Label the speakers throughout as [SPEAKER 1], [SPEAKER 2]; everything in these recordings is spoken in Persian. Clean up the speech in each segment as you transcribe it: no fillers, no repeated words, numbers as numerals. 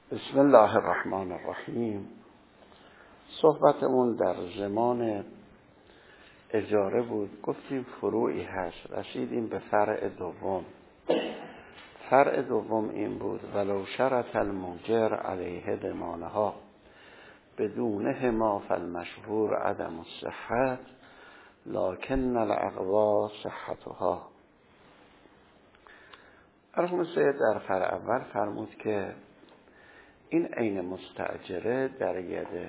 [SPEAKER 1] بسم الله الرحمن الرحیم. صحبتمون در زمان اجاره بود. گفتیم فروعی هست، رسیدیم به فرع دوم. فرع دوم این بود: ولو شرط الموجر علیه ضمانها بدونهما فالمشهور عدم الصحت لکن الاقوی صحتها. مرحوم سید در فرع اول فرمود که این عین مستأجره در ید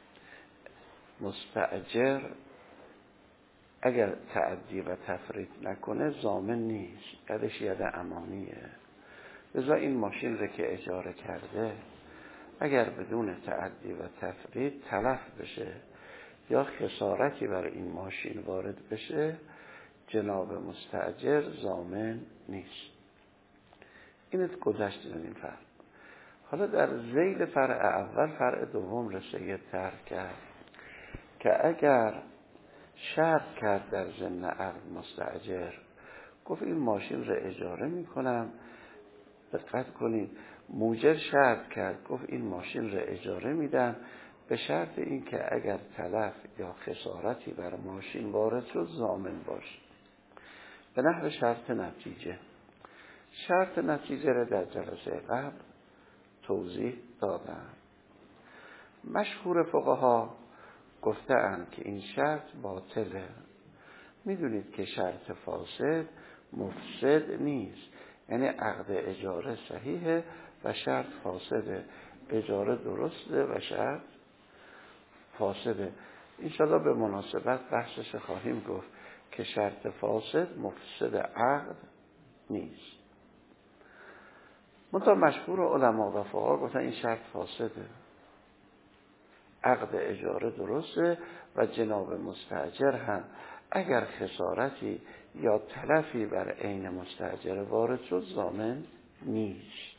[SPEAKER 1] مستأجر اگر تعدی و تفرید نکنه ضامن نیست، یدش ید امانیه. لذا این ماشین رو که اجاره کرده اگر بدون تعدی و تفرید تلف بشه یا خسارتی بر این ماشین وارد بشه، جناب مستأجر ضامن نیست. این گذشت در این فرق. حالا در ذیل فرع اول فرع دوم رو سید طرح کرد که اگر شرط کرد در ضمن عقد مستأجر، گفت این ماشین رو اجاره میکنم، دقت کنید، موجر شرط کرد گفت این ماشین رو اجاره میدم به شرط این که اگر تلف یا خسارتی بر ماشین وارد شد ضامن باشه، به نحو شرط نتیجه. شرط نتیجه رو در جلسه قبل توضیح دادم. مشهور فقها گفتند که این شرط باطله. میدونید که شرط فاسد مفسد نیست، یعنی عقد اجاره صحیحه و شرط فاسده، اجاره درسته و شرط فاسده. انشاءالله به مناسبت بحثش خواهیم گفت که شرط فاسد مفسد عقد نیست. منتها مشهور علما و فقها گفتن این شرط فاسده، عقد اجاره درسته و جناب مستأجر هم اگر خسارتی یا تلفی بر عین مستأجر وارد شد ضامن نیست.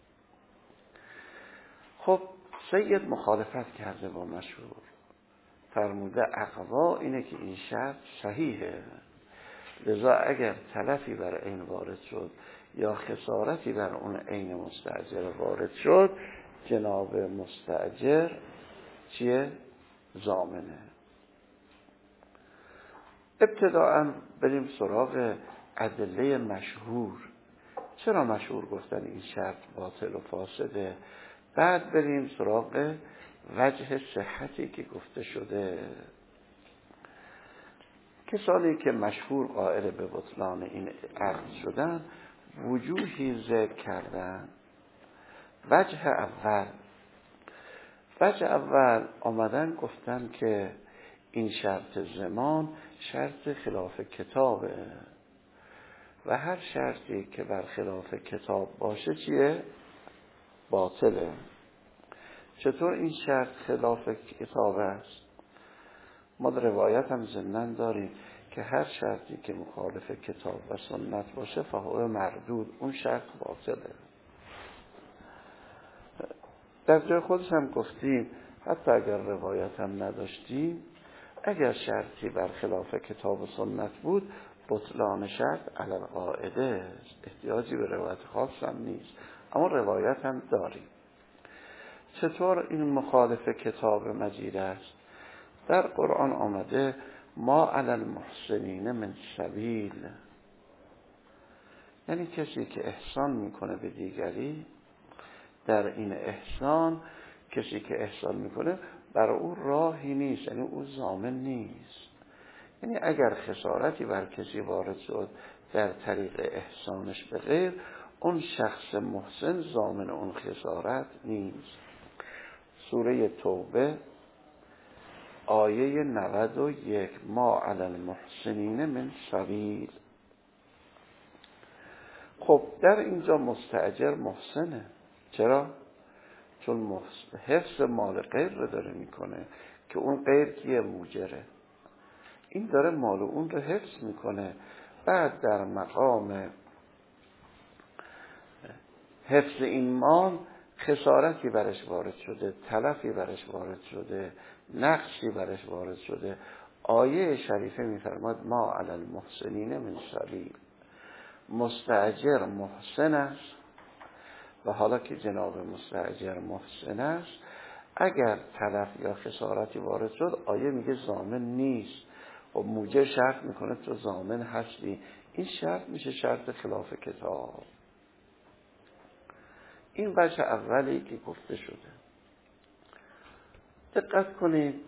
[SPEAKER 1] خب سید مخالفت کرده با مشهور، فرموده اقوا اینه که این شرط صحیحه، لذا اگر تلفی بر عین وارد شد یا خسارتی بر اون عین مستأجر وارد شد، جناب مستأجر چیه؟ ضامنه. ابتداءً بریم سراغ ادله مشهور. چرا مشهور گفتن این شرط باطل و فاسده؟ بعد بریم سراغ وجه صحتی که گفته شده. کسانی که مشهور قائل به بطلان این عقد شدن وجوهی ذکر کردن. وجه اول آمدن گفتن که این شرط ضمان شرط خلاف کتابه و هر شرطی که بر خلاف کتاب باشه چیه؟ باطله. چطور این شرط خلاف کتاب است؟ ما در روایت هم ضمناً داریم که هر شرطی که مخالف کتاب و سنت باشه فهو مردود، اون شرط باطله. در جای خودش هم گفتیم حتی اگر روایت هم نداشتیم، اگر شرطی بر خلاف کتاب و سنت بود بطلان شرط علی القاعده است، احتیاجی به روایت خاص هم نیست، اما روایت هم داریم. چطور این مخالف کتاب مجید است؟ در قرآن آمده ما علی المحسنین من سبیل، یعنی کسی که احسان میکنه به دیگری، در این احسان کسی که احسان میکنه برای او راهی نیست، یعنی او ضامن نیست. یعنی اگر خسارتی بر کسی وارد شد در طریق احسانش به غیر، اون شخص محسن ضامن اون خسارت نیست. سوره توبه آیه 91 ما علی المحسنین من سبیل. خب در اینجا مستأجر محسنه. چرا؟ چون حفظ مال غیر رو داره میکنه که اون غیر کیه؟ موجره. این داره مال اون رو حفظ میکنه. بعد در مقام حفظ این مال خسارتی برش وارد شده، تلفی برش وارد شده، نقصی برش وارد شده. آیه شریفه میفرماد ما علی المحسنین من سبیل. مستأجر محسن است و حالا که جناب مستأجر محسن است، اگر تلف یا خسارتی وارد شد آیه میگه ضامن نیست و موجب شرط میکنه تو ضامن هستی. این شرط میشه شرط خلاف کتاب. این وجه اولی که گفته شده. دقت کنید،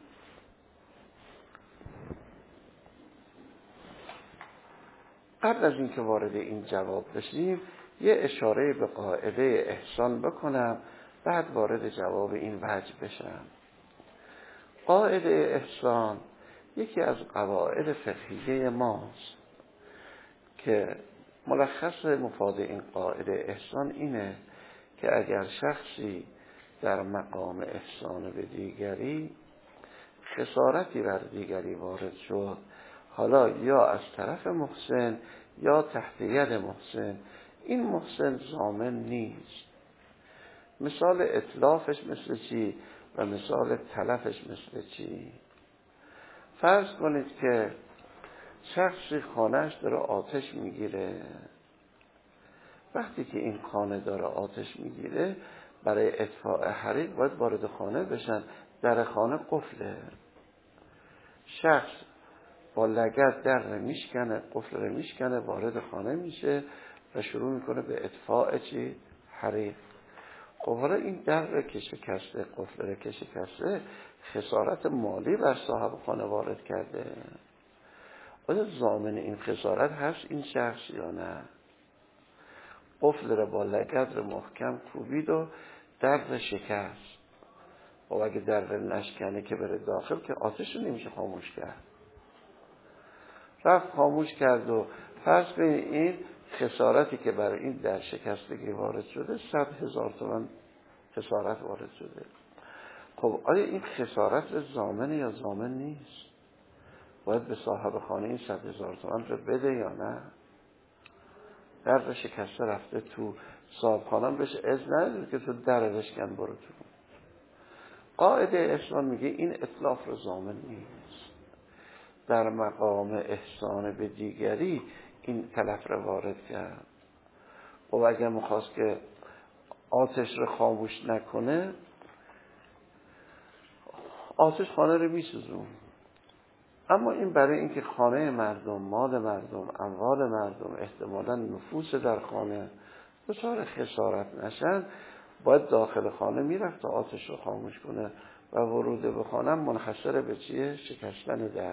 [SPEAKER 1] قبل از اینکه وارد این جواب بشیم یه اشاره به قاعده احسان بکنم، بعد وارد جواب این وجه بشم. قاعده احسان یکی از قواعد فقهیه ماست که ملخص مفاد این قاعده احسان اینه که اگر شخصی در مقام احسان به دیگری خسارتی بر دیگری وارد شد، حالا یا از طرف محسن یا تحت ید محسن، این محسن ضامن نیست. مثال اتلافش مثل چی و مثال تلفش مثل چی؟ فرض کنید که شخصی خانهش داره آتش میگیره. وقتی که این خانه داره آتش میگیره، برای اطفاء حریق باید وارد خانه بشن. در خانه قفله. شخص با لگد در رو میشکنه، قفل رو میشکنه، وارد خانه میشه و شروع میکنه به اطفاء چی؟ حریق. خب حالا این در رو که شکسته، قفل رو که شکسته، خسارت مالی بر صاحب خانه وارد کرده. آیا ضامن این خسارت هست این شخص یا نه؟ قفل رو با لگد رو محکم کوبید و در رو شکست. و اگه در رو نشکنه که بره داخل که آتش رو نمیشه خاموش کرد. رفت خاموش کرد و فرض کنید این خسارتی که برای این در شکستگی وارد شده 100,000 تومان خسارت وارد شده. خب آیا این خسارت ضامن یا ضامن نیست؟ باید به صاحب خانه این 100,000 تومان رو بده یا نه؟ در شکسته رفته تو، صاحب خانه بهش اذن نداره که تو در بشکن برو تو. قاعده اسلام میگه این اتلاف رو ضامن نیست. در مقام احسان به دیگری این تلف رو وارد کرد. و اگر میخواست که آتش رو خاموش نکنه، آتش خانه رو میسوزون. اما این برای اینکه خانه مردم، مال مردم، اموال مردم، احتمالاً نفوس در خانه دچار خسارت نشن، باید داخل خانه میرفت تا آتش رو خاموش کنه و ورود به خانه منحصر به چیه؟ شکستن در.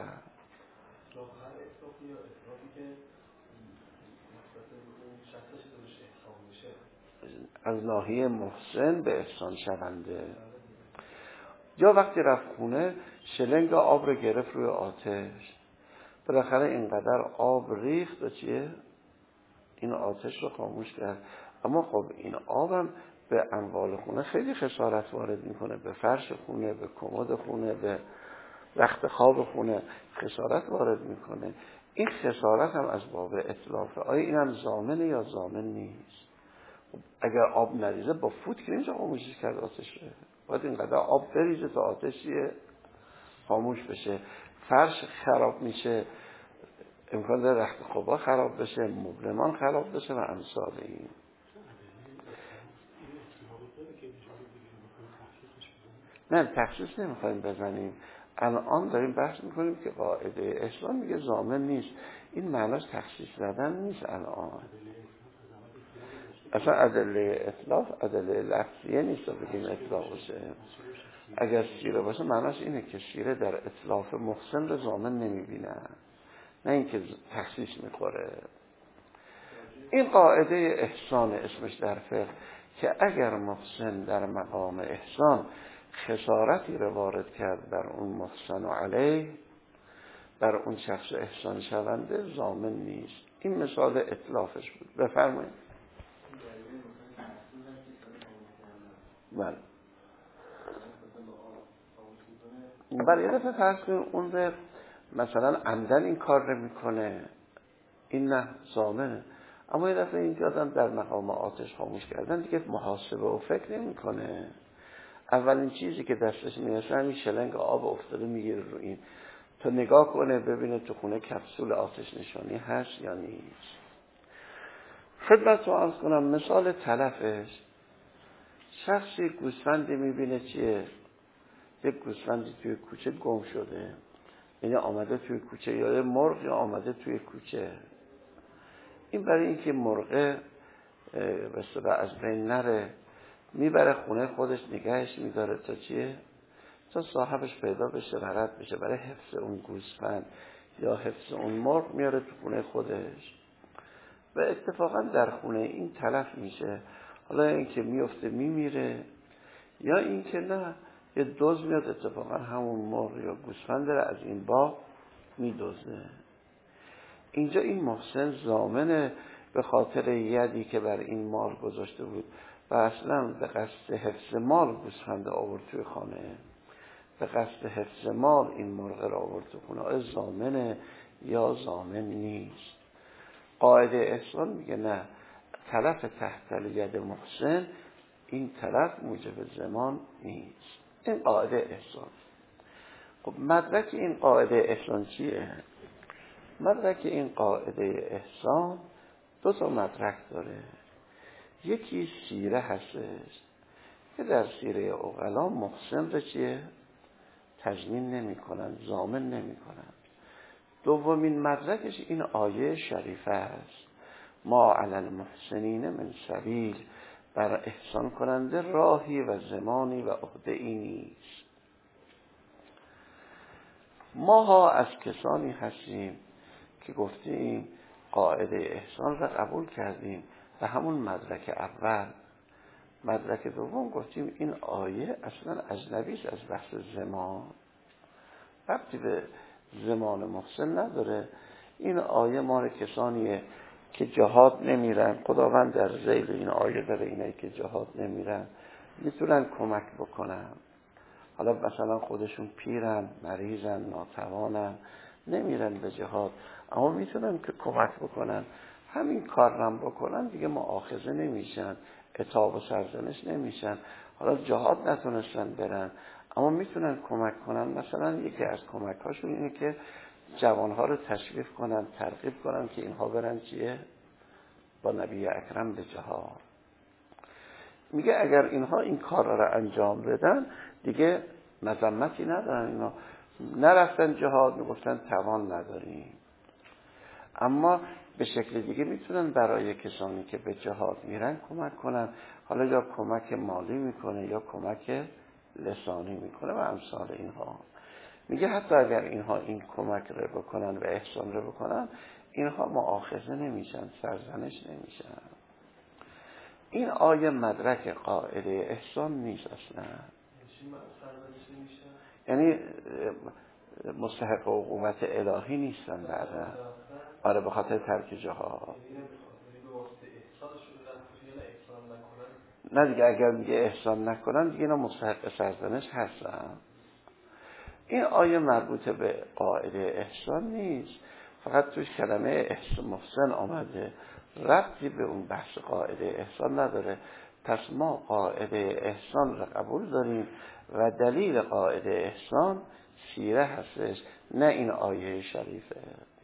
[SPEAKER 1] از ناحیه محسن به احسان شونده. یا وقتی رفت خونه شلنگ آب رو گرفت روی آتش، بالاخره اینقدر آب ریخت و چیه؟ این آتش رو خاموش کرد. اما خب این آبم به اموال خونه خیلی خسارت وارد میکنه، به فرش خونه، به کمد خونه، به رخت خواب خونه خسارت وارد میکنه. این خسارت هم از باب اتلافه. آیا این هم ضامنه یا ضامن نیست؟ اگر آب نریزه با فوت که نمیشه خاموشش کرد آتش رو. باید اینقدر آب بریزه تا آتشیه خاموش بشه. فرش خراب میشه، امکان داره رخت خوابا خراب بشه، مبلمان خراب بشه و امثال این. نه تخصیص نمیخوایم بزنیم. الان داریم بحث میکنیم که قاعده اسلام میگه ضامن نیست. این معناش تخصیص زدن نیست. الان اصلا ادله اطلاف ادله لفظیه نیست تا بگیم اطلاق باشه. اگر سیره باشه معناش اینه که سیره در اطلاف محسن رو ضامن نمیبینه، نه اینکه تخصیص میخوره. این قاعده احسان اسمش در فقه که اگر محسن در مقام احسان خسارتی رو وارد کرد بر اون محسن و علیه، بر اون شخص احسان شونده ضامن نیست. این مثال اطلافش بود. بفرمایید. بله. بله یه دفعه فرض کنیم اون به مثلا عمدن این کار رو میکنه، این نه ضامنه. اما یه دفعه اینجا آدم در مقام آتش خاموش کردن دیگه محاسبه و فکر نمی کنه. اولین چیزی که دستش میرسه همین شلنگ آب افتاده میگیره رو این تا نگاه کنه ببینه تو خونه کپسول آتش نشانی هست یا نیست. خدمت رو عرض کنم مثال تلفش شخصی گوسفندی میبینه چیه؟ یک گوسفندی توی کوچه گم شده، یعنی آمده توی کوچه، یا مرغ یا آمده توی کوچه. این برای اینکه مرغ به اصطلاح از بین نره میبره خونه خودش نگهش میداره تا چیه؟ تا صاحبش پیدا بشه و رد بشه. برای حفظ اون گوسفند یا حفظ اون مرغ میاره تو خونه خودش و اتفاقا در خونه این تلف میشه. حالا اینکه میفته میمیره، یا اینکه نه یه دوز میاد اتفاقا همون مرغ یا گوسفند رو از این باغ میدوزه. اینجا این محسن ضامنه به خاطر یدی که بر این مال گذاشته بود و اصلا به قصد حفظ مال گوسفند آورد توی خانه، به قصد حفظ مال این مرغ را آورد تو خونه. آیا ضامنه یا ضامن نیست؟ قاعده احسان میگه نه، تلف تحت الید محسن، این تلف موجب ضمان نیست. این قاعده احسان. خب مدرک این قاعده احسان چیه؟ مدرک این قاعده احسان دو تا مدرک داره. یکی سیره هستش که در سیره عقلا محسن رو چیه؟ تضمین نمی کنن، ضامن نمی کنن. دومین مدرکش این آیه شریفه است: ما علی المحسنین من سبیل، بر احسان کننده راهی و زمانی و عهده‌ای نیست. ماها از کسانی هستیم که گفتیم قاعده احسان را قبول کردیم و همون مدرک اول. مدرک دوم گفتیم این آیه اصلا اجنبیش از بحث زمان، ربطی به زمان محسن نداره. این آیه مال کسانیه که جهاد نمیرن. خداوند در ذیل این آیه داره اینایی که جهاد نمیرن میتونن کمک بکنن. حالا مثلا خودشون پیرن، مریضن، ناتوانن، نمیرن به جهاد، اما میتونن که کمک بکنن. همین کارم بکنن دیگه مؤاخذه نمیشن، عتاب و سرزنش نمیشن. حالا جهاد نتونستن برن اما میتونن کمک کنن. مثلا یکی از کمک هاشون اینه که جوانها رو تشویق کنن، ترغیب کنن که اینها برن چیه؟ با نبی اکرم به جهاد. میگه اگر اینها این کار را انجام بدن دیگه مذمتی ندارن. اینا نرفتن جهاد، میگفتن توان نداریم، اما به شکل دیگه میتونن برای کسانی که به جهاد میرن کمک کنن. حالا یا کمک مالی میکنه یا کمک لسانی میکنه و امثال اینها. میگه حتی اگر اینها این کمک رو بکنن و احسان رو بکنن، اینها مؤاخذه نمیشن، سرزنش نمیشن. این آیه مدرک قاعده احسان نیست اصلا. یعنی مستحق عقوبت الهی نیستن بعدا. آره به خاطر ترک جهاد. نه دیگه، اگر میگه احسان نکنن دیگه اینا مستحق سرزنش هستن. این آیه مربوط به قاعده احسان نیست، فقط توش کلمه احسان محسن آمده، ربطی به اون بحث قاعده احسان نداره. پس ما قاعده احسان را قبول داریم و دلیل قاعده احسان سیره هستش، نه این آیه شریفه.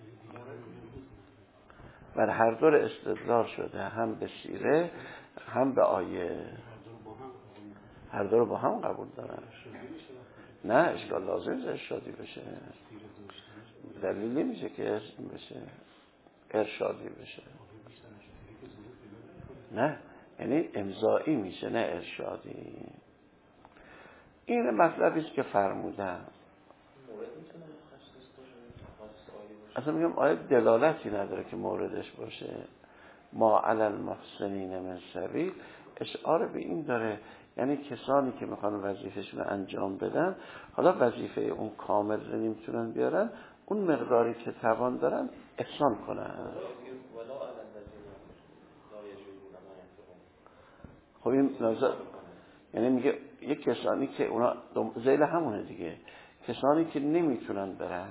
[SPEAKER 1] و هر دو استدلال شده، هم به سیره هم به آیه، هر دو رو با هم قبول دارن. نه اشکال لازم نیست ارشادی بشه، دلیل نمیشه که اسم بشه ارشادی بشه. نه یعنی امضایی میشه، نه ارشادی. این مطلبی است که فرمودم. اصلا میگم آیه دلالتی نداره که موردش باشه. ما علی المحسنین من سبیل اشعار به این داره، یعنی کسانی که میخوان وظیفهشون رو انجام بدن، حالا وظیفه اون کامل رو نمیتونن بیارن، اون مقداری که توان دارن احسان کنن. خب این نظر یعنی میگه یک کسانی که اونا ذیل همونه دیگه، کسانی که نمیتونن برن.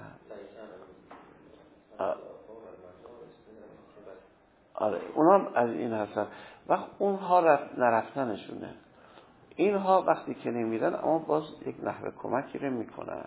[SPEAKER 1] آره اونا هم از این هستن. وقت اونها نرفتنشونه. اینها وقتی که نمیرن اما باز یک نحوه کمکی رو میکنن.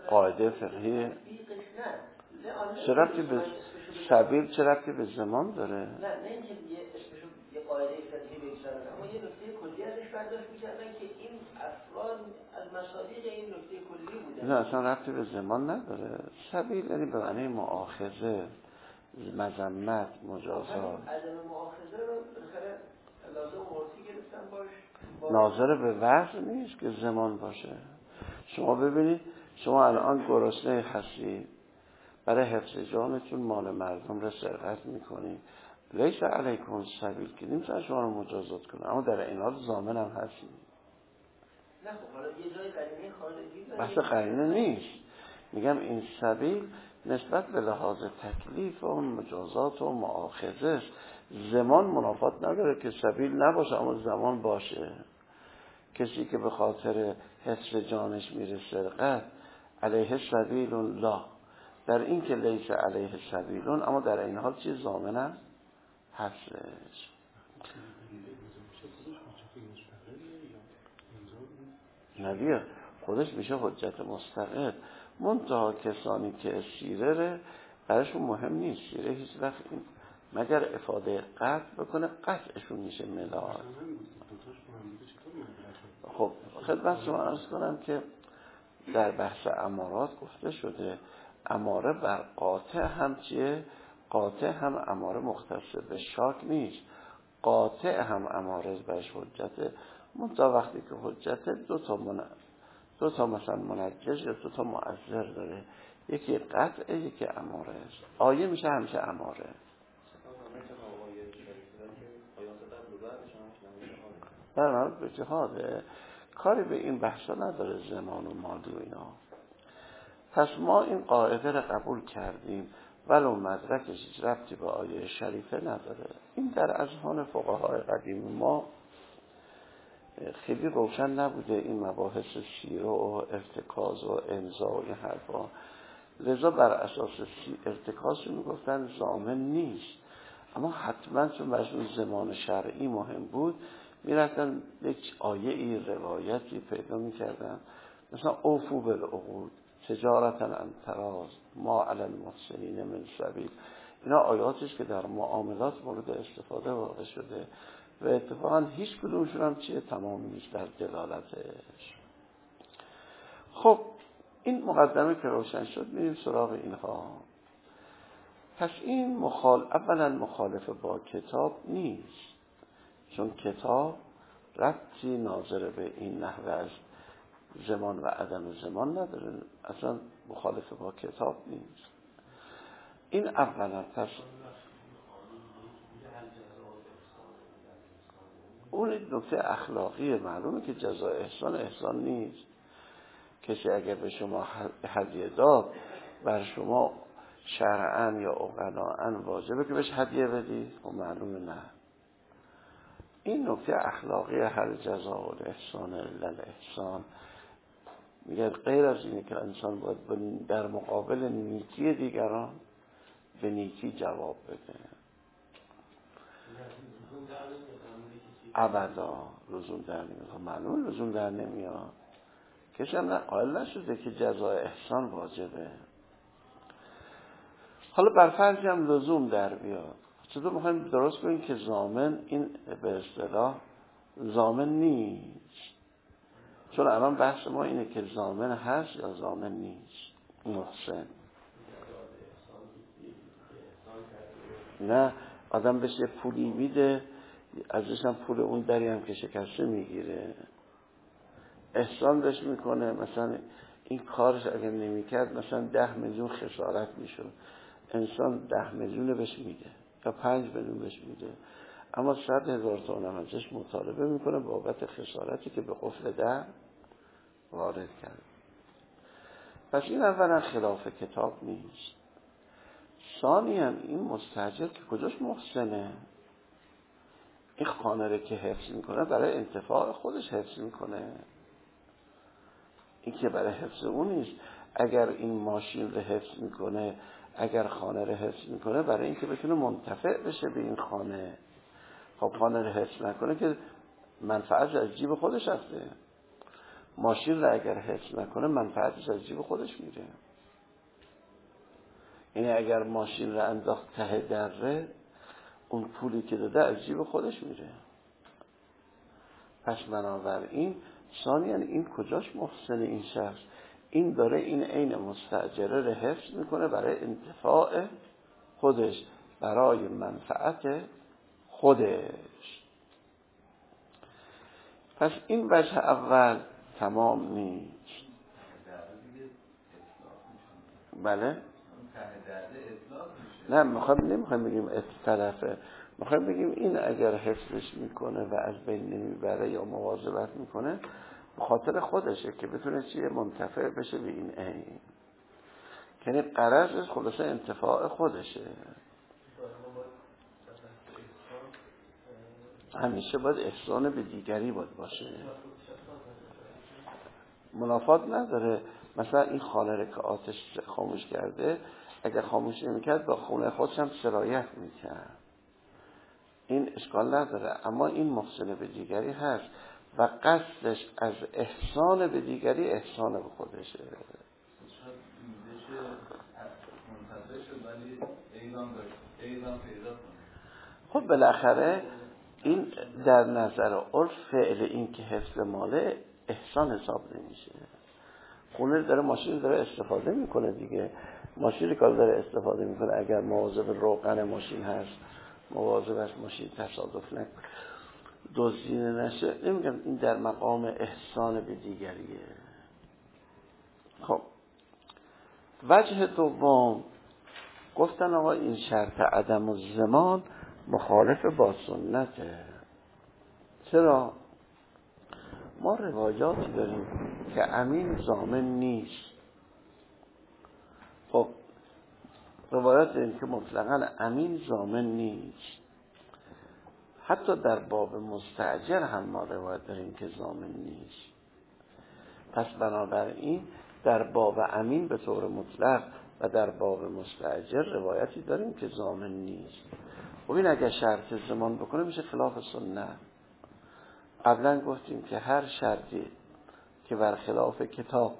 [SPEAKER 1] قاعده فقهی چه ربطی به سبیل، چه ربطی به زمان داره؟
[SPEAKER 2] نه اینکه اسمشو یه قاعده فقهی بگذارن، اما یه نکته کلی ازش برداشت می‌کردن که این افراد از مصادیق این نکته کلی بودن.
[SPEAKER 1] نه اصلا ربطی به زمان نداره. سبیل یعنی به معنی مؤاخذه، مذمت، مجازات.
[SPEAKER 2] عدم مؤاخذه رو بالاخره لازم عرفی گرفتن باش،
[SPEAKER 1] ناظر به وضع نیست که زمان باشه. شما ببینید شما الان گرسنه هستید، برای حفظ جانتون مال مردم رو سرقت میکنید، لیس علیکم سبیل که نمیتونن شما رو مجازات کنن، اما در این حال ضامن هم هستید.
[SPEAKER 2] نه خب حالا یه جای قرینه خارجی
[SPEAKER 1] بحث قرینه نیست، میگم این سبیل نسبت به لحاظ تکلیف و مجازات و مؤاخذه زمان منافات نداره که سبیل نباشه اما زمان باشه. کسی که به خاطر حفظ جانش میره سرقت علیه سبیل الله، در این که لیس علیه سبیلون، اما در این حال چیز ضامن هستش. ندیه خودش میشه حجت مستقل. منتها کسانی که سیره براشون مهم نیست، سیره هیچ وقت این مگر افاده قطع بکنه قطعشون میشه ملال. خب خدمت شما عرض کنم که در بحث امارات گفته شده اماره بر قاطع هم چیه؟ قاطع هم اماره مختص به شاک نیست، قاطع هم اماره برش حجته. منتها وقتی که حجته دو تا مثلا منجز یا دو تا مؤثر داره، یکی قطعه یکی اماره است. آیه میشه همیشه اماره. در مربوط به جهاده کاری به این بحثا نداره، زمان و مالی و اینا. پس ما این قاعده رو قبول کردیم ولو مدرکش هیچ ربطی به آیه شریفه نداره. این در اذهان فقهای قدیم ما خیلی روشن نبوده این مباحث سیره و ارتکاز و امضا و این حرفا، لذا بر اساس ارتکاز میگفتن ضامن نیست، اما حتما چون مجموع زمان شرعی مهم بود میرفتن یک آیه ای روایتی پیدا میکردن، مثلا اوفو بالعقود تجارتا عن تراض ما علی المحسنین من سبیل. اینا آیاتش که در معاملات مورد استفاده واقع شده و اتفاقا هیچ کدومشون هم چیه تمام نیست در دلالتش. خب این مقدمه که روشن شد میریم سراغ اینها. پس این اولا مخالف با کتاب نیست، چون کتاب ربطی ناظر به این نحوه از زمان و عدم زمان نداره، اصلا مخالف با کتاب نیست. این اولا. پس اون نکته اخلاقی معلومه که جزای احسان نیست. کسی اگر به شما هدیه داد بر شما شرعاً یا عقلاً واجبه که بهش هدیه بدی؟ خب معلومه نه. این نکته اخلاقی هر جزا و احسان الا الاحسان. میگه غیر از اینه که انسان باید در مقابل نیکی دیگران به نیکی جواب بده. ابدا لزوم در نمیاد. معلومه لزوم در نمیاد. کسی هم قائل نشده که جزای احسان واجبه. حالا بر فرض هم لزوم در بیاد، چطور میخوایم درست کنیم که ضامن این به اصطلاح ضامن نیست؟ چون الان بحث ما اینه که ضامن هست یا ضامن نیست. محسن نه، آدم بهش یه پولی میده ازش هم پول اون دری هم که شکسته میگیره، احسان بهش میکنه، مثلا این کارش اگر نمیکرد مثلا 10 میلیون خسارت میشد، انسان 10 میلیون بهش میده یا 5 میلیون بهش میده، اما 100,000 تومان ازش مطالبه میکنه بابت خسارتی که به قفل در وارد کرد. پس این اولا خلاف کتاب نیست. ثانیاً این مستاجر که کجاش محسنه؟ این خانه رو که حفظ میکنه برای انتفاع خودش حفظ میکنه، این که برای حفظ اون نیست. اگر این ماشین رو حفظ میکنه، اگر خانه رو حفظ میکنه برای اینکه بتونه منتفع بشه به این خانه. خب خانه رو حفظ نکنه که منفعت از جیب خودش هسته. ماشین را اگر حفظ نکنه منفعتش از جیب خودش میره. یعنی اگر ماشین را انداخت ته دره، اون پولی که داده از جیب خودش میره. پس بنابراین ثانیاً این کجاش محسن این شخص؟ این داره این عین مستاجره را حفظ میکنه برای انتفاع خودش، برای منفعت خودش. پس این وجه اول تمام نیست. بله؟ نه نمیخوایم بگیم طرفه، میخوایم بگیم این اگر حفظش میکنه و از بین نمیبره یا مواظبت میکنه به خاطر خودشه که بتونه چیه منتفع بشه به این عین. یعنی غرضش خلاصه انتفاع خودشه. همیشه باید احسان به دیگری باشه. منافات نداره. مثلا این خانه رو که آتش خاموش کرده، اگر خاموش نمیکرد با خونه خودش هم سرایت میکرد، این اشکال نداره. اما این محسن به دیگری هست و قصدش از احسان به دیگری احسان به خودشه. خب بالاخره این در نظر عرف فعل این که حفظ ماله احسان حساب نمیشه. خونه داره، ماشین داره استفاده میکنه دیگه، ماشین که داره استفاده میکنه، اگر مواظب روغن ماشین هست، مواظب از ماشین تصادف نکنه، دزدی نشه، نمیگم این در مقام احسان به دیگریه. خب وجه دوم گفتن آقا این شرط عدم الضمان مخالف با سنته. چرا؟ ما روایاتی داریم که امین ضامن نیست. خب روایات داریم که مطلقاً امین ضامن نیست. حتی در باب مستأجر هم ما روایت داریم که ضامن نیست. پس بنابراین در باب امین به طور مطلق و در باب مستأجر روایتی داریم که ضامن نیست. و این اگر شرط ضمان بکنه میشه خلاف سنت. قبلا گفتیم که هر شرطی که برخلاف کتاب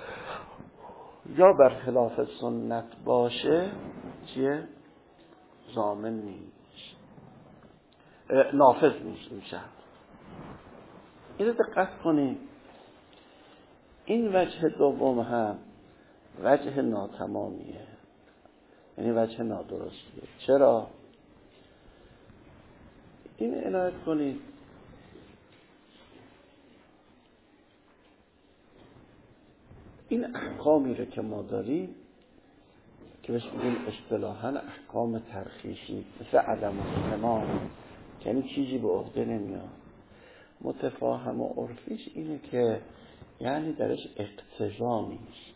[SPEAKER 1] یا برخلاف سنت باشه چیه؟ ضامن نیست، نافذ نیست این شرط. اینو دقت کنید. این وجه دوم هم وجه ناتمامیه، یعنی وجه نادرستیه. چرا؟ این عنایت کنید. این احکامی رو که ما داریم که بهش بگیم اصطلاحاً احکام ترخیصی، مثل عدم الضمان، یعنی چیزی به عهده نمیاد. متفاهم و عرفیش اینه که یعنی درش اقتضا نیست.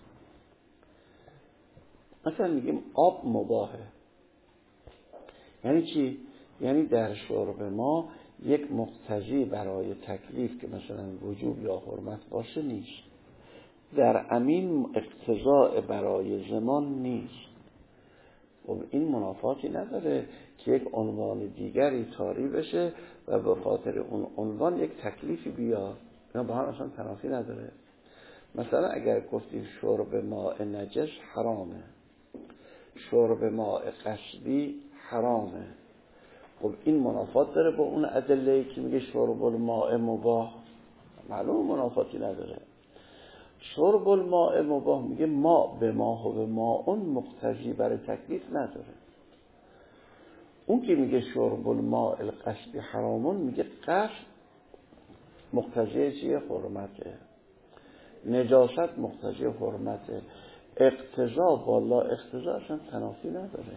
[SPEAKER 1] مثلا میگیم آب مباهه، یعنی چی؟ یعنی در شرب ما یک مقتضی برای تکلیف که مثلا وجوب یا حرمت باشه نیست. در امین اقتضاء برای زمان نیست. و این منافاتی نداره که یک عنوان دیگری طاری بشه و به خاطر اون عنوان یک تکلیفی بیاد. اینا با هم اصلا تنافی نداره. مثلا اگر گفتیم شرب ماء نجس حرامه، شرب ماء قصبی حرامه، خب این منافات داره با اون ادله‌ای که میگه شرب الماء مباح؟ معلوم منافاتی نداره. شرب الماء مباح میگه ما به ما و به ما اون مقتضی برای تکلیف نداره. اون که میگه شرب الماء القصبی حرامون میگه قصد مقتضی چیه؟ حرمته. نجاست مقتضی حرمته. اقتضا بالا اقتضا اصلا تنافی نداره.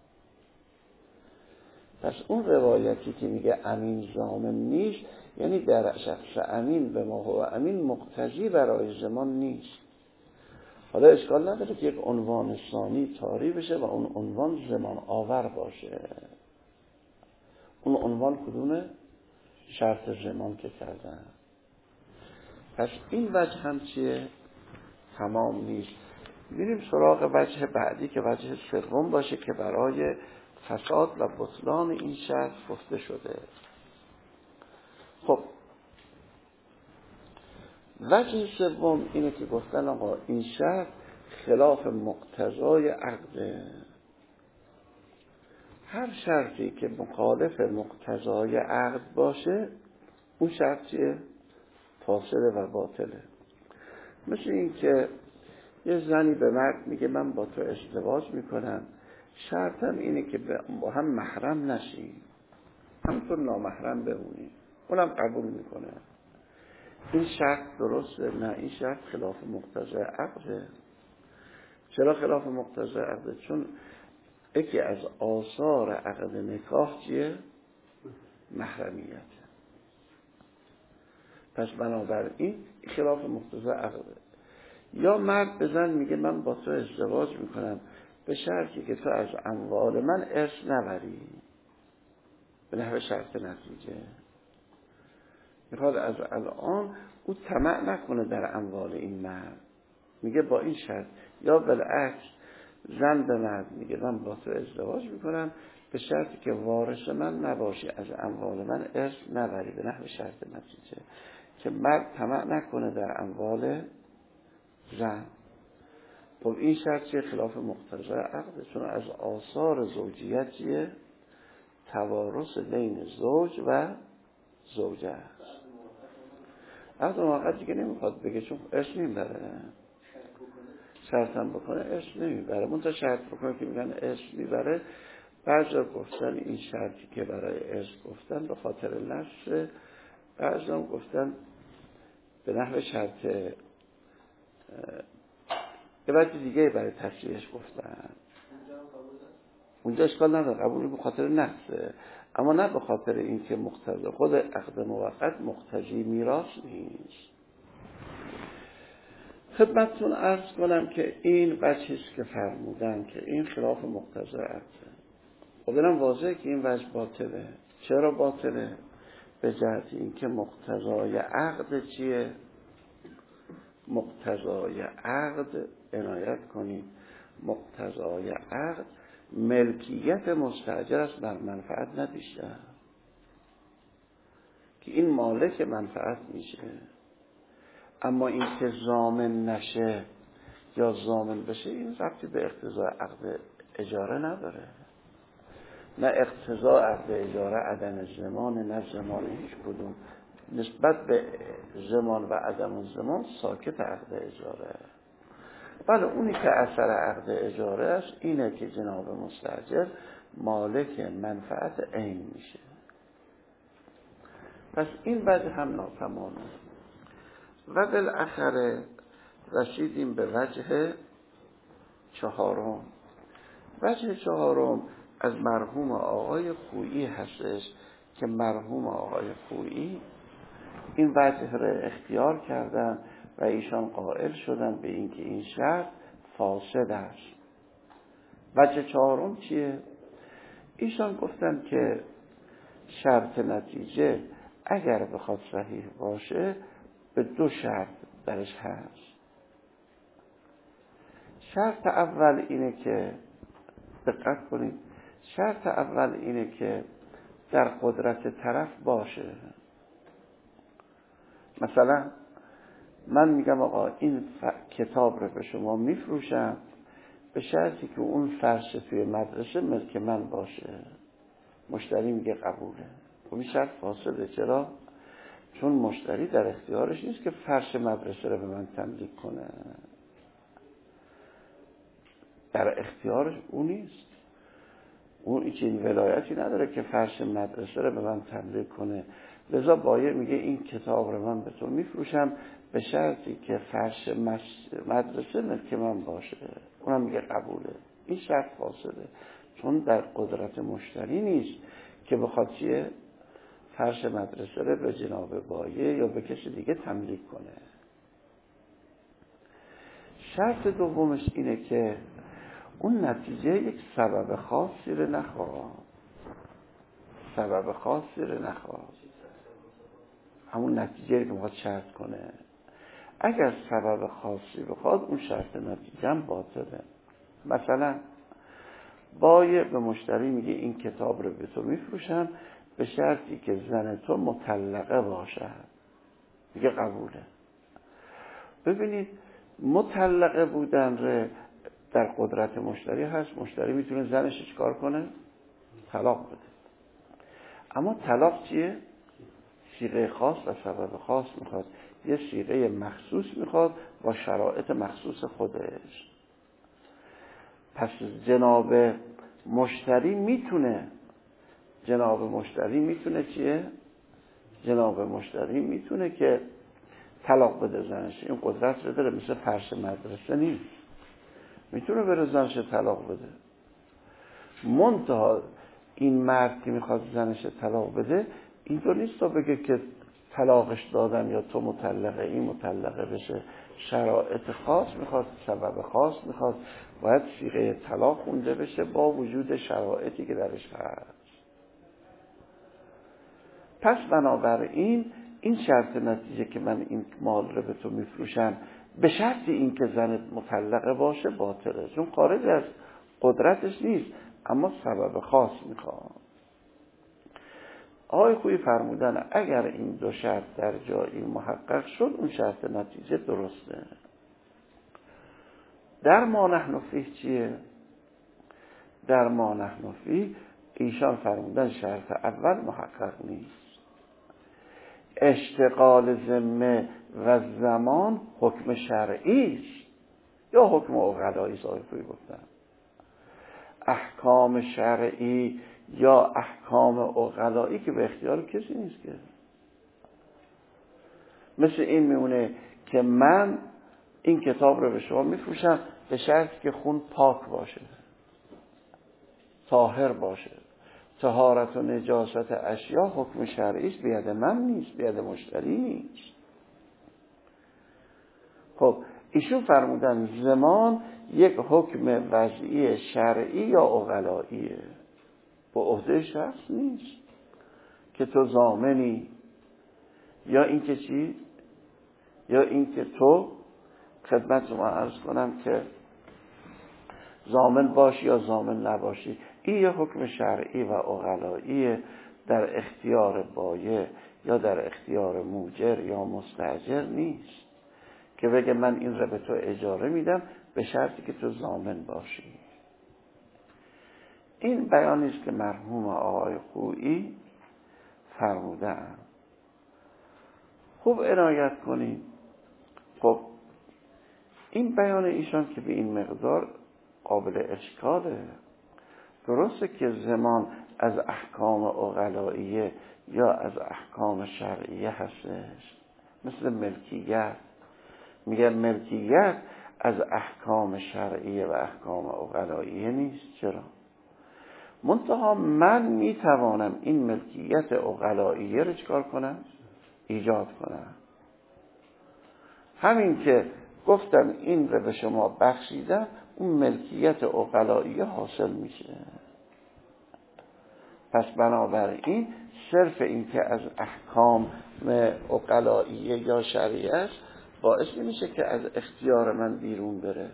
[SPEAKER 1] پس اون روایتی که میگه امین ضامن نیست، یعنی در شخص امین به ما هو امین مقتضی برای زمان نیست. حالا اشکال نداره که یک عنوان ثانی طاری بشه و اون عنوان زمان آور باشه. اون عنوان کدومه؟ شرط زمان که کردن. پس این وجه هم چیه؟ تمام نیست. میریم سراغ وجه بعدی که وجه سوم باشه که برای فساد و بطلان این شرط گفته شده. خب وجه سوم اینه که گفتن آقا این شرط خلاف مقتضای عقده. هر شرطی که مخالف مقتضای عقد باشه اون شرط چیه؟ فاسده و باطله. مثل این که یه زنی به مرد میگه من با تو ازدواج میکنم، شرطم اینه که با هم محرم نشیم، همونطور نامحرم بمونیم. اونم قبول میکنه. این شرط درسته؟ نه، این شرط خلاف مقتضای عقده. چرا خلاف مقتضای عقده؟ چون یکی از آثار عقد نکاح چیه؟ محرمیت. پس بنابراین خلاف مقتضای عقده. یا مرد به زن میگه من با تو ازدواج میکنم به شرطی که تو از اموال من ارث نبری، به نحو شرط نتیجه. میخواد از الان او طمع نکنه در اموال این مرد، میگه با این شرط. یا بالعکس زن به مرد میگه من با تو ازدواج میکنم به شرطی که وارث من نباشی، از اموال من ارث نبری، به نحو شرط نتیجه، که مرد طمع نکنه در اموال زن. خب این شرط چیه؟ خلاف مقتضای عقده. چون از آثار زوجیت چیه؟ توارث بین زوج و زوجه است. عقد موقت دیگه نمیخواد بگه چون ارث نمیبره. شرط هم بکنه ارث نمیبره. منتها شرط بکنه که میگن ارث میبره. بعضا گفتن این شرطی که برای ارث گفتن به خاطر نفس، بعضا هم گفتن به نحو شرط یه وقتی دیگه برای تفسیرش گفتن. اونجا اشکال نداره، قبول به خاطر نفسه، اما نه به خاطر این که مقتضی خود عقد موقت مقتضی میراث نیست. خدمتتون عرض کنم که این وجهیست که فرمودن که این خلاف مقتضی عقده. خب اینم واضحه که این وجه باطله. چرا باطله؟ به جهت این که مقتضای عقد چیه؟ مقتضای عقد عنایت کنید، مقتضای عقد ملکیت مستاجر است بر منفعت، نه بیشتر، که این مالک منفعت میشه. اما این که ضامن نشه یا ضامن بشه این ربطی به اقتضای عقد اجاره نداره. نه اقتضای عقد اجاره عدم زمان، نه زمان هیچ کدوم. نسبت به زمان و عدم زمان ساکت عقد اجاره. بله اونی که اثر عقد اجاره است اینه که جناب مستاجر مالک منفعت عین میشه. پس این وجه هم ناتمامه. و بالاخره رسیدیم به وجه چهارم. وجه چهارم از مرحوم آقای خویی هستش که مرحوم آقای خویی این وجه را اختیار کردن و ایشان قائل شدن به اینکه این شرط فاسد است. وجه چهارم چیه؟ ایشان گفتن که شرط نتیجه اگر بخواد صحیح باشه به دو شرط درش هست. شرط اول اینه که دقت کنید، شرط اول اینه که در قدرت طرف باشه. مثلا من میگم آقا این کتاب رو به شما میفروشم به شرطی که اون فرش توی مدرسه ملک من باشه. مشتری میگه قبوله. خب این شرط فاسده. چرا؟ چون مشتری در اختیارش نیست که فرش مدرسه رو به من تملیک کنه. در اختیارش اون نیست. اون این ولایتی نداره که فرش مدرسه رو به من تملیک کنه. لذا بایع میگه این کتاب رو من به تو میفروشم به شرطی که فرش مدرسه ملک من باشه. اونم میگه قبوله. این شرط فاسده. چون در قدرت مشتری نیست که بخواد چیه؟ فرش مدرسه رو به جناب بایع یا به کسی دیگه تملیک کنه. شرط دومش اینه که اون نتیجه یک سبب خاصی رو نخواد. سبب خاصی رو نخواد. همون نتیجه که میخواد شرط کنه. اگر سبب خاصی بخواد اون شرط نتیجه هم باطله. مثلا بایع به مشتری میگه این کتاب رو به تو میفروشم به شرطی که زن تو مطلقه باشد. میگه قبوله. ببینید مطلقه بودن در قدرت مشتری هست. مشتری میتونه زنش چیکار کنه؟ طلاق بده. اما طلاق چیه؟ صیغه خاص و سبب خاص میخواد. یه صیغه مخصوص میخواد با شرایط مخصوص خودش. پس جناب مشتری میتونه چیه؟ جناب مشتری میتونه که طلاق بده زنش. این قدرت رو داره. مثل فرش مدرسه نیست، میتونه بره زنش طلاق بده. منتها این مرد که میخواد زنش طلاق بده اینطور نیست تا بگه که طلاقش دادم یا تو مطلقه، این مطلقه بشه. شرایط خاص میخواد، سبب خاص میخواد، باید صیغه طلاق خونده بشه با وجود شرایطی که درش هست. پس بنابراین این شرط نتیجه که من این مال رو به تو میفروشم به شرط این که زنت مطلقه باشه باطله، چون خارج از قدرتش نیست، اما سبب خاص میخواد. آقای خویی فرمودن اگر این دو شرط در جایی محقق شد اون شرط نتیجه درسته. در ما نحن فیه چیه؟ در ما نحن فیه ایشان فرمودن شرط اول محقق نیست. اشتغال ذمه و زمان حکم شرعی است یا حکم عقلایی است. آقای خویی گفتن احکام شرعی یا احکام عقلایی که به اختیار کسی نیست که. مثل این میمونه که من این کتاب رو به شما میفروشم به شرطی که خون پاک باشه، طاهر باشه. طهارت و نجاست اشیا حکم شرعی است، بید من نیست، بید مشتری نیست. خب ایشون فرمودن زمان یک حکم وضعی شرعی یا عقلاییه، با عهده شخص نیست که تو ضامنی یا این که چی؟ یا این که تو خدمت شما عرض کنم که ضامن باشی یا ضامن نباشی. این یه حکم شرعی و عقلاییه در اختیار بایع یا در اختیار موجر یا مستاجر نیست که بگه من این رو به تو اجاره میدم به شرطی که تو ضامن باشی. این بیانی است که مرحوم آقای خویی فرمودن. خوب عنایت کنید. خب این بیان ایشان که به این مقدار قابل اشکاله. درسته که زمان از احکام عقلاییه یا از احکام شرعیه هستش، مثل ملکیت. میگه ملکیت از احکام شرعیه و احکام عقلاییه نیست. چرا؟ منتها من میتوانم این ملکیت عقلاییه رو چکار کنم؟ ایجاد کنم. همین که گفتم این رو به شما بخشیدم اون ملکیت عقلاییه حاصل میشه. پس بنابراین صرف این که از احکام عقلاییه یا شرعیه است باعث نمیشه که از اختیار من بیرون بره.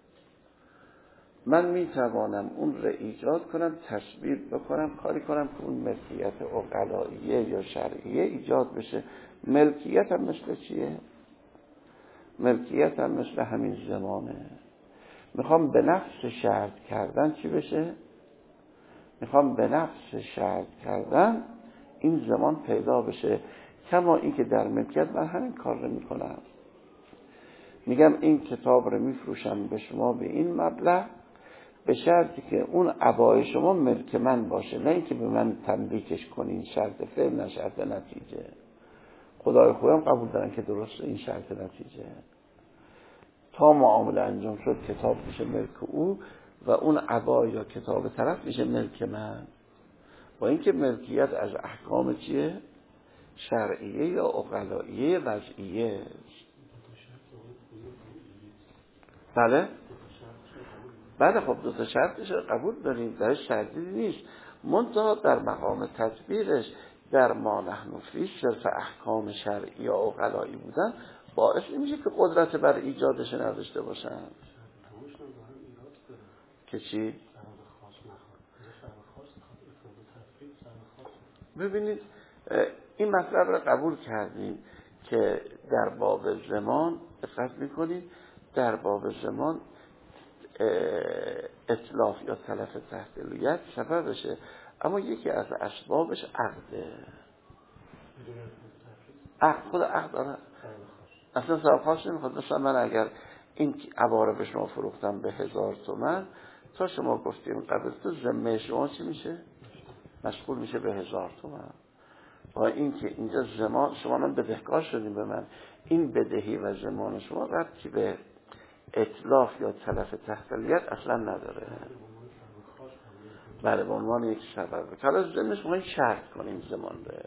[SPEAKER 1] من میتوانم اون رو ایجاد کنم، تثبیت بکنم، کاری کنم که اون ملکیت عقلاییه یا شرعیه ایجاد بشه. ملکیت هم مثل چیه؟ ملکیت هم مثل همین زمانه. میخوام به نفس شرط کردن چی بشه؟ میخوام به نفس شرط کردن این زمان پیدا بشه. کما این که در ملکیت من همین کار رو میکنم. میگم این کتاب رو میفروشم به شما به این مبلغ به شرطی که اون عبای شما ملک من باشه، نه اینکه به من تملیکش کنین. شرط فعل نه شرط نتیجه. خدای خویم قبول دارن که درست این شرط نتیجه. تا معامله انجام شد کتاب میشه ملک او و اون عبا یا کتاب طرف میشه ملک من. با اینکه ملکیت از احکام چیه؟ شرعیه یا عقلاییه وضعیه. بله؟ بله خب دو تا شرطش رو قبول داریم، درش تردیدی نیست. منتها در مقام تدبیرش در ما نحن فیه صرف احکام شرعی یا عقلایی بودن باعث نمیشه که قدرت بر ایجادش نداشته باشن. که چی؟ ببینید این مطلب رو قبول کردیم که در باب زمان دقت میکنید در باب زمان اتلاف یا تلف تحتلیت سببشه، اما یکی از اسبابش عقده. عقد، خود عقد داره اصلا سبب خاص نمیخواد. مثلا من اگر این عباره به شما فروختم به 1000 تومان، تا شما گفتیم قبل تو ذمه شما چی میشه؟ مشغول میشه به 1000 تومان. با این که اینجا زمان شما من بدهکار شدیم به من، این بدهی و زمان شما ربطی به اتلاف یا تلف تحتلیت اصلا نداره. بله، به عنوان یک سبب. حالا زمینش ما شرط کنیم زمان به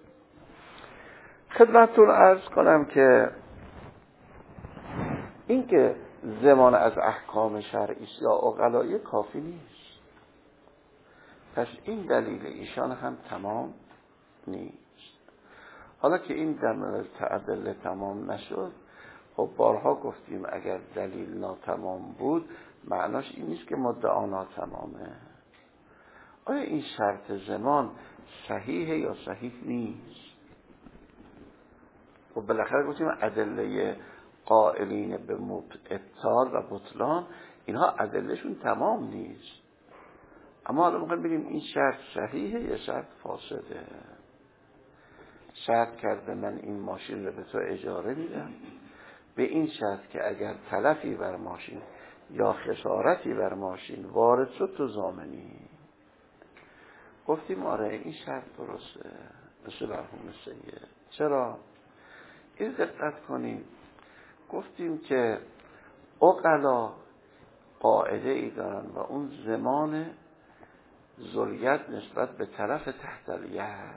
[SPEAKER 1] خدمتتون عرض کنم که این که زمان از احکام شرعی یا عقلایی کافی نیست. پس این دلیل ایشان هم تمام نیست. حالا که این در تعدل تمام نشد، خب بارها گفتیم اگر دلیل ناتمام بود معناش این نیست که مدعا ناتمامه. آیا این شرط زمان صحیحه یا صحیح نیست؟ خب بالاخره گفتیم ادله قائلین به ابطال و بطلان اینها ادلهشون تمام نیست. اما حالا میخوایم بگیم این شرط صحیحه یا شرط فاسده. شرط کرده من این ماشین رو به تو اجاره میدم به این شرط که اگر تلفی بر ماشین یا خسارتی بر ماشین وارد شد تو ضامنی. گفتیم آره این شرط درسته مثل مرحوم سید. چرا؟ این دقت کنیم گفتیم که عقلا قاعده ای دارن و اون زمان ذلیت نسبت به طرف تحتلیت.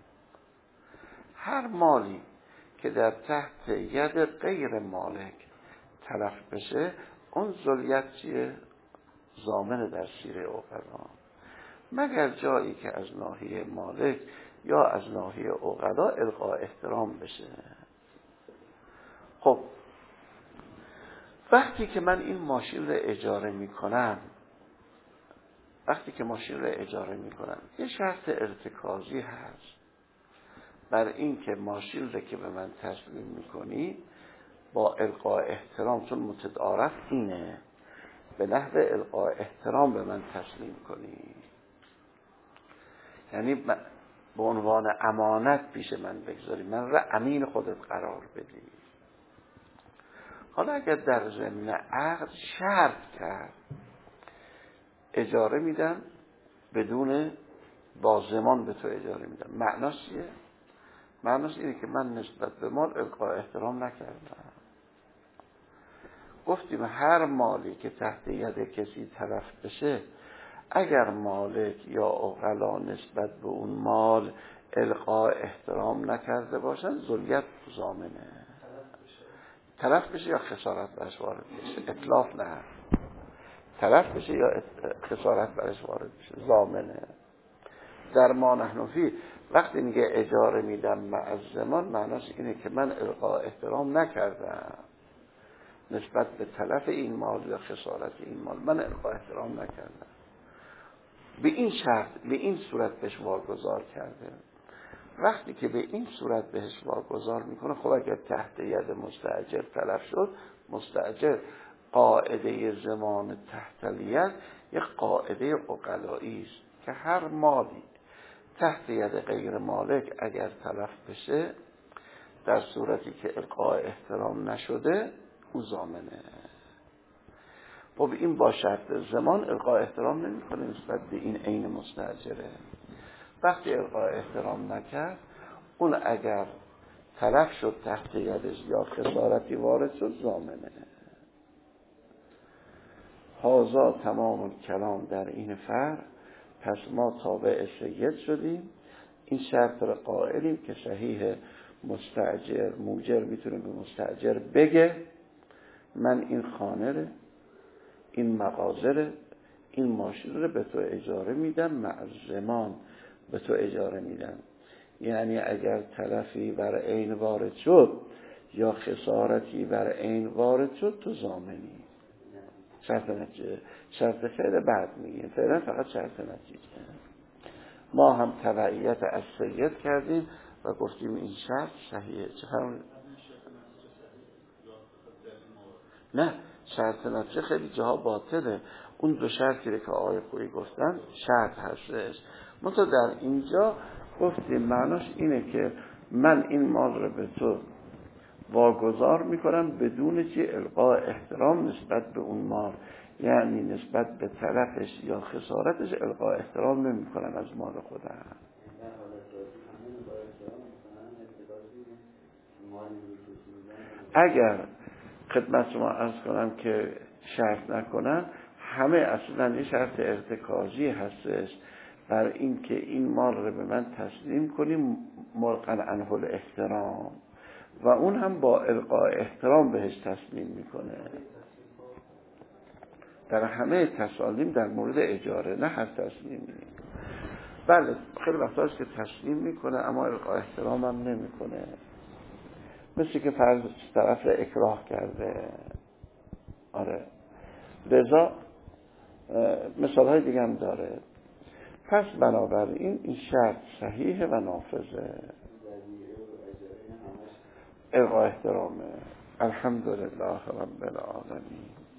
[SPEAKER 1] هر مالی که در تحت ید غیر مالک تلف بشه اون ذلیت چیه؟ ضامن در سیره عقلا، مگر جایی که از ناحیه مالک یا از ناحیه عقلا القاء احترام بشه. خب وقتی که من این ماشین رو اجاره میکنم یه شرط ارتکازی هست بر این که ماشین رو که به من تسلیم میکنی با القاء احترام، چون متعارف اینه به نحو القاء احترام به من تسلیم کنی، یعنی به عنوان امانت پیش من بگذاری، من را امین خودت قرار بدی. حالا اگر در ضمن عقد شرط کرد اجاره میدم بدون با زمان به تو اجاره میدم، معناش چیه؟ معناش اینه که من نسبت به مال القاء احترام نکردم. گفتیم هر مالی که تحت ید کسی تلف بشه اگر مالک یا عقلا نسبت به اون مال القاء احترام نکرده باشن ذلیت ضامنه. تلف بشه یا خسارت برش وارد بشه، اتلاف نه، تلف بشه یا خسارت برش وارد بشه ضامنه. در ما نحن فی وقتی میگه اجاره میدم مع زمان معناش اینه که من القاء احترام نکردم نسبت به تلف این مال یا خسارت این مال، من القاء احترام نکردم. به این شرط به این صورت بهش واگذار کرده. وقتی که به این صورت بهش واگذار میکنه، خب اگر تحت ید مستاجر تلف شد، مستاجر قاعده زمان تحتلیت یک قاعده عقلایی است که هر مالی تحت ید غیر مالک اگر تلف بشه در صورتی که القاء احترام نشده او ضامنه. خب این با شرط زمان القاء احترام نمیکنه نسبت به این عین مستاجره. وقتی القاء احترام نکرد اون اگر تلف شد تحت یدش یا خسارتی وارد شد ضامنه. هازا تمام کلام در این فرق. پس ما تابع سید شدیم، این شرط را قائلیم که صحیح مستاجر موجر میتونه به مستاجر بگه من این خانه رو این مغازه این ماشین رو به تو اجاره میدم مع زمان به تو اجاره میدم، یعنی اگر تلفی بر عین وارد شد یا خسارتی بر عین وارد شد تو ضامنی. شرط نتیجه شرط فعل بعد میگیم، فعلا فقط شرط نتیجه. ما هم تبعیت از سید کردیم و گفتیم این شرط صحیحه. چه فرمودید؟ نه، شرط نفسه خیلی جاها باطله. اون دو شرطی که آقای خویی گفتن شرط هستش. منتها در اینجا گفتیم معناش اینه که من این مال رو به تو واگذار میکنم بدون چه القاء احترام نسبت به اون مال، یعنی نسبت به طرفش یا خسارتش القاء احترام نمی کنم از مال خودم. اگر خدمت شما عرض کنم که شرط نکنن، همه اصلا یه شرط ارتکازی هستش بر این که این مال رو به من تسلیم کنیم مرقن عنه الاحترام، و اون هم با القاء احترام بهش تسلیم میکنه. در همه تسالیم در مورد اجاره، نه هر تسلیمی. بله خیلی وقتا هست که تسلیم میکنه اما القاء احترام هم نمیکنه، مثل که فرض طرف اکراه کرده. آره، لذا مثال های دیگه هم داره. پس بنابراین این شرط صحیحه و نافذه، القاء احترامه. الحمدلله رب العالمین.